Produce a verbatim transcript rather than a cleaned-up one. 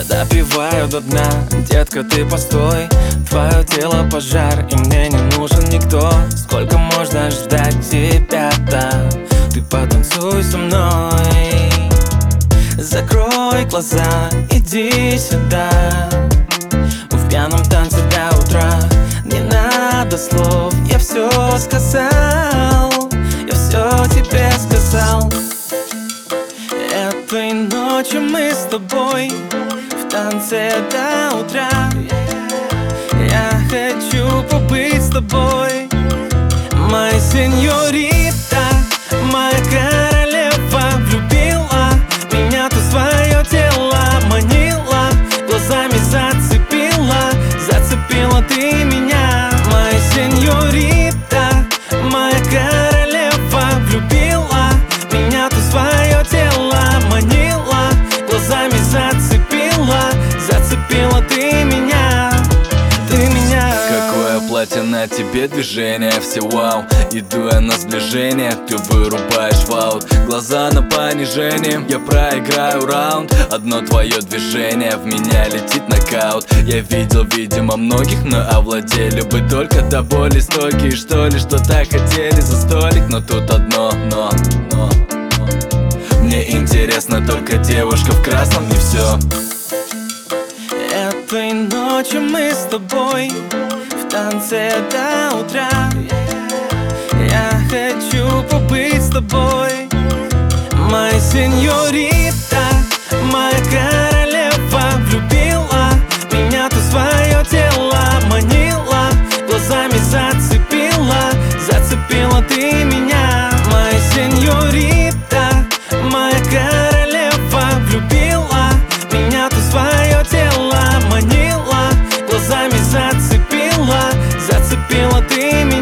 Я допиваю до дна, детка, ты постой. Твое тело пожар, и мне не нужен никто. Сколько можно ждать тебя-то? Ты потанцуй со мной. Закрой глаза, иди сюда. Мы в пьяном танце до утра. Не надо слов, я все сказал. Я все тебе сказал. Этой ночью мы с тобой в танце до утра. Я хочу побыть с тобой, моя сеньорита, моя королева. Влюбила меня ты в свое тело, манила, глазами зацепила, зацепила ты меня, моя сеньорита, моя королева. Влюбила меня ты в свое тело, манила, глазами зацепила, зацепила ты меня, ты меня. Какое платье на тебе, движение, все вау. Иду я на сближение, ты вырубаешь в аут. Глаза на понижение, я проиграю раунд. Одно твое движение, в меня летит нокаут. Я видел, видимо, многих, но овладели бы только до боли стойкие, что ли, что так хотели за столик. Но тут одно но, но, но. Мне интересно только девушка в красном, и все. Этой ночью мы с тобой в танце до утра. Я хочу побыть с тобой, моя сеньорита, моя королева. Влюбила меня ты в свое тело, манила, глазами зацепила, зацепила ты меня, моя сеньорита, моя королева. Влюбила меня ты в свое тело, манила, глазами зацепила, зацепила ты меня.